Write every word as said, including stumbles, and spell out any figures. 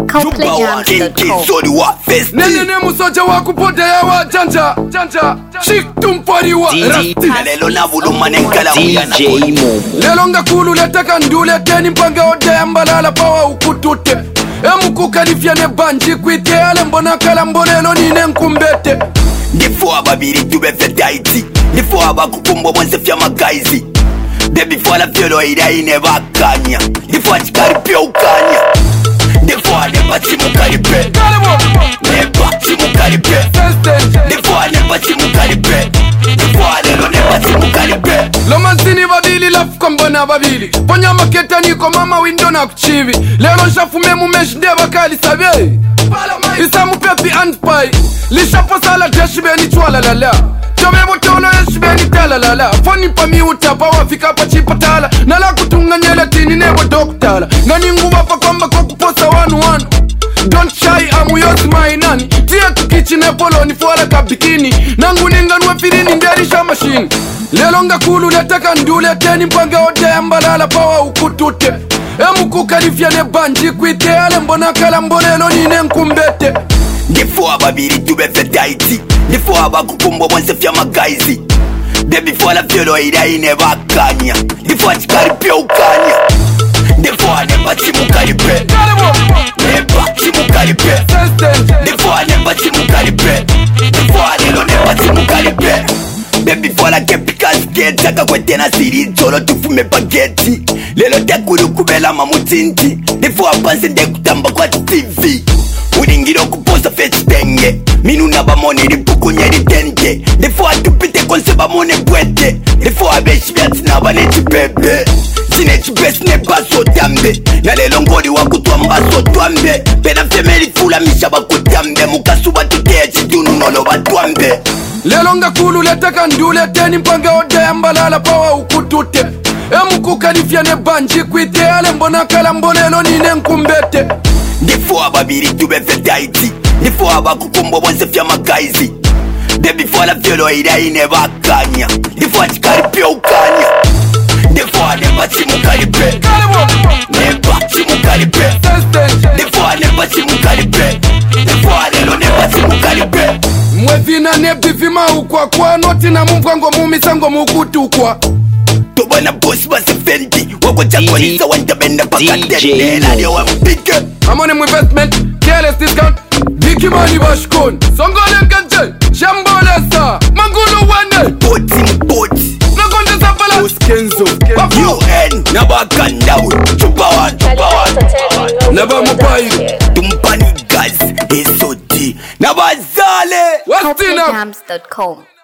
Complete Jams dot com. Nene ne musoja wa kupotea wa janja janja shiktumpari wa lelo na buluma nenkala muyana lelo ngakulu letaka ndule teni mpange ode ambalala pawa ukutute emukukalifya ne banji kwite ale mbona kala mbonelo nine nkumbete ndifo ababiri tube fetaiti ndifo abakukumbo mwense fya magaizi baby for la vyolo ida ine bakanya ndifo achikari pia ukanya ndifo anepati mukaripe nepati mukaripe ndifo anepati mukaripe ndifo anelo nepati mukaripe loma zini babili lafuka mbona babili ponya maketa niko mama windo na kuchivi lelo nshafume mumeshi ndeba kali sabe isamu pepi and pie lishapo sala deshibe ni chwala lala Chome motono yeshibe ni tala lala Foni pa mi utapa wafika pa chipatala Nala kutunga nyele tini nebo doktala Ngani nguwa pa kwamba kukuposa wanu wanu Don't shy amu yosi mainani Tia tukichi nepolo ni fuala kabikini Nangu ninganwe firini nderisha machine Lelonga kulu letaka ndule teni mpange ode ambalala pawa ukutute Emu kukalifya ne banji kwite ale mbona kala mbonelo nine nkumbete ndifo ababiri tube fetaiti ndifo abakukumbo mwense fya magaizi baby for la vyolo ida ine bakanya ndifo achikari pia ukanya ndifo anepati mukaripe nepati mukaripe ndifo anepati mukaripe ndifo anelo nepati mukaripe baby for la kepikasketi akakwetena siri zolo tufume bageti lelo tekulu kubela mamutinti ndifo apanse ndekutamba kwa tv udingiro kuposa fetitenge minu na bamone lipukunye litente ndifo atupite konse bamone bwete ndifo abeshi byati na baneti bebe sine chipesi ne baso tambe na lelo ngoli wakutwa mbaso twambe pena femeli fula misha bakutambe mukasuba tuteye chitunu nolo batwambe lelo ngakulu letaka ndule teni mpange ode ambalala pawa ukutute emukukalifya ne banji kwite ale mbona kala mbonelo nine nkumbete ndifo ababiri tube fetaiti ndifo abakukumbo mwense fya magaizi baby for la vyolo ida ine bakanya ndifo achikari pia ukanya ndifo anepati mukaripe nepati mukaripe ndifo anepati mukaripe ndifo anelo nepati mukaripe mwevina nebivima ukwa kwa noti na mumpango mumisango mukutukwa tobana boss basi fendi wako chakolisa wantabenda pakatene nalio wambike I'm on him investment, careless discount Biki money bashkon Songole kanje, shambole sa Mangulu wane Boti mboti Nakonde sapala Uskenzo U N Nabakandawi Chupawan Chupawan Naba mupayi Tumpani guys Esoti Nabazale Complete Jams dot com.